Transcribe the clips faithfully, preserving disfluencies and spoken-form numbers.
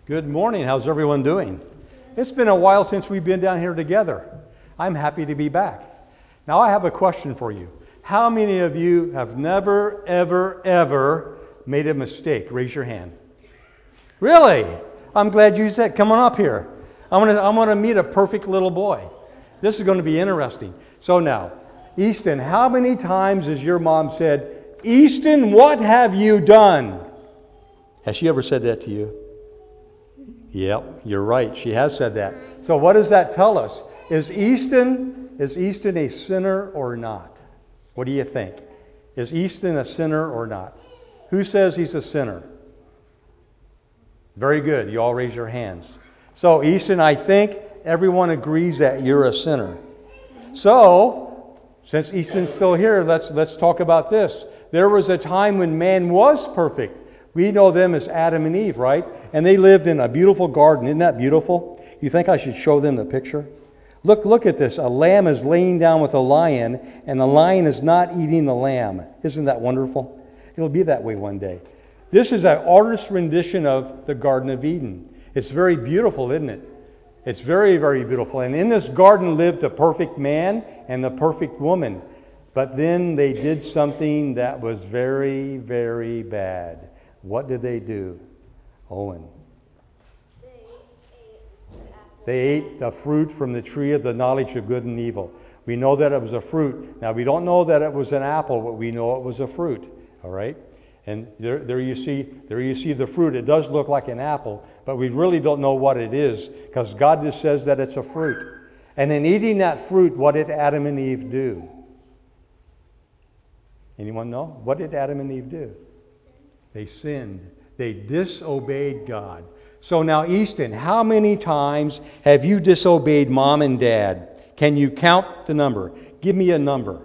Good morning. How's everyone doing? It's been a while since we've been down here together. I'm happy to be back. Now I have a question for you. How many of you have never, ever, ever made a mistake? Raise your hand. Really? I'm glad you said. Come on up here. I want to I want to meet a perfect little boy. This is going to be interesting. So now, Easton, how many times has your mom said, Easton, what have you done? Has she ever said that to you? Yep, you're right. She has said that. So what does that tell us? Is Easton, is Easton a sinner or not? What do you think? Is Easton a sinner or not? Who says he's a sinner? Very good. You all raise your hands. So Easton, I think everyone agrees that you're a sinner. So, since Easton's still here, let's let's talk about this. There was a time when man was perfect. We know them as Adam and Eve, right? And they lived in a beautiful garden. Isn't that beautiful? You think I should show them the picture? Look, look at this. A lamb is laying down with a lion, and the lion is not eating the lamb. Isn't that wonderful? It'll be that way one day. This is an artist's rendition of the Garden of Eden. It's very beautiful, isn't it? It's very, very beautiful. And in this garden lived the perfect man and the perfect woman. But then they did something that was very, very bad. What did they do? Owen. They ate the fruit from the tree of the knowledge of good and evil. We know that it was a fruit. Now, we don't know that it was an apple, but we know it was a fruit. All right? And there, there you see, there you see the fruit. It does look like an apple, but we really don't know what it is because God just says that it's a fruit. And in eating that fruit, what did Adam and Eve do? Anyone know? What did Adam and Eve do? They sinned. They disobeyed God. So now, Easton, how many times have you disobeyed mom and dad? Can you count the number? Give me a number.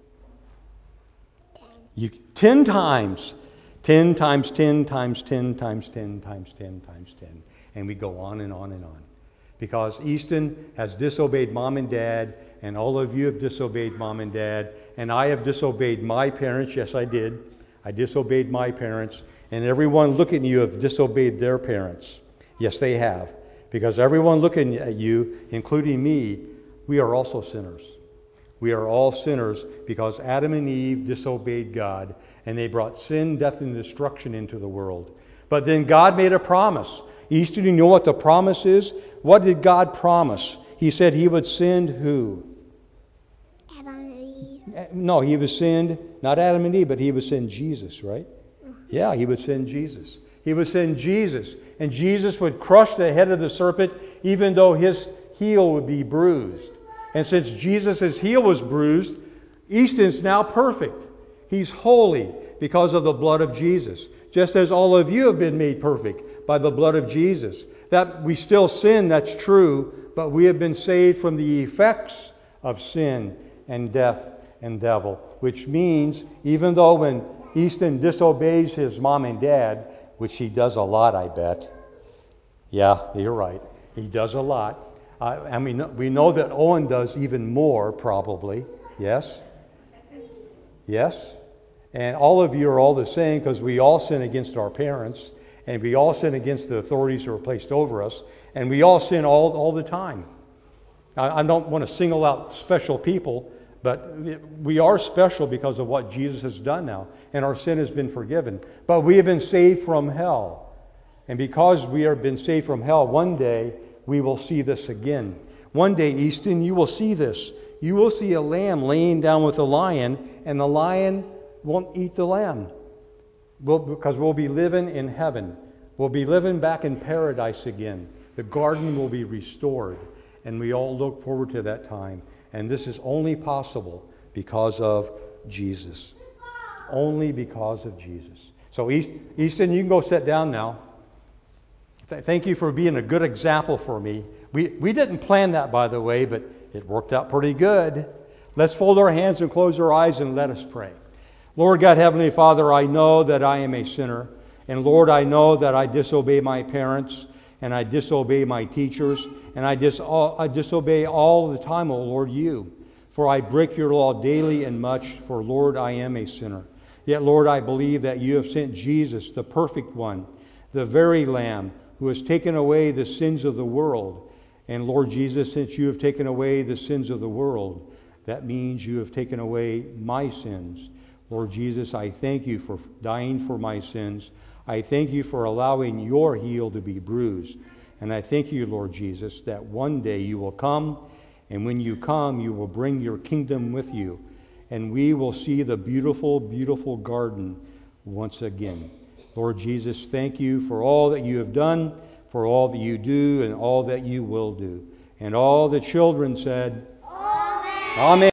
You, ten times. Ten times ten times ten times ten times ten times ten. And we go on and on and on. Because Easton has disobeyed mom and dad, and all of you have disobeyed mom and dad, and I have disobeyed my parents. Yes, I did. I disobeyed my parents, and everyone looking at you have disobeyed their parents. Yes, they have. Because everyone looking at you, including me, we are also sinners. We are all sinners because Adam and Eve disobeyed God, and they brought sin, death, and destruction into the world. But then God made a promise. Easton, you know what the promise is? What did God promise? He said he would send who? Adam and Eve. No, he would send, not Adam and Eve, but he would send Jesus, right? Yeah, he would send Jesus. He would send Jesus. And Jesus would crush the head of the serpent even though his heel would be bruised. And since Jesus' heel was bruised, Easton's now perfect. He's holy because of the blood of Jesus. Just as all of you have been made perfect by the blood of Jesus. That we still sin, that's true, but we have been saved from the effects of sin and death and devil. Which means, even though when Easton disobeys his mom and dad, which he does a lot, I bet. Yeah, you're right. He does a lot. Uh, I mean, we know that Owen does even more, probably. Yes? Yes? And all of you are all the same because we all sin against our parents, and we all sin against the authorities who are placed over us, and we all sin all, all the time. I, I don't want to single out special people, but we are special because of what Jesus has done now, and our sin has been forgiven. But we have been saved from hell. And because we have been saved from hell, one day we will see this again. One day, Easton, you will see this. You will see a lamb laying down with a lion, and the lion won't eat the lamb. We'll, because we'll be living in heaven. We'll be living back in paradise again. The garden will be restored, and we all look forward to that time. And this is only possible because of Jesus. Only because of Jesus. So Easton, you can go sit down now. Th- thank you for being a good example for me. We, we didn't plan that, by the way, but it worked out pretty good. Let's fold our hands and close our eyes and let us pray. Lord God, Heavenly Father, I know that I am a sinner. And Lord, I know that I disobey my parents, and I disobey my teachers, and I, dis- I disobey all the time, O Lord, you. For I break your law daily and much, for Lord, I am a sinner. Yet, Lord, I believe that you have sent Jesus, the perfect one, the very Lamb, who has taken away the sins of the world. And Lord Jesus, since you have taken away the sins of the world, that means you have taken away my sins. Lord Jesus, I thank you for dying for my sins. I thank you for allowing your heel to be bruised. And I thank you, Lord Jesus, that one day you will come, and when you come, you will bring your kingdom with you. And we will see the beautiful, beautiful garden once again. Lord Jesus, thank you for all that you have done, for all that you do, and all that you will do. And all the children said, Amen. Amen.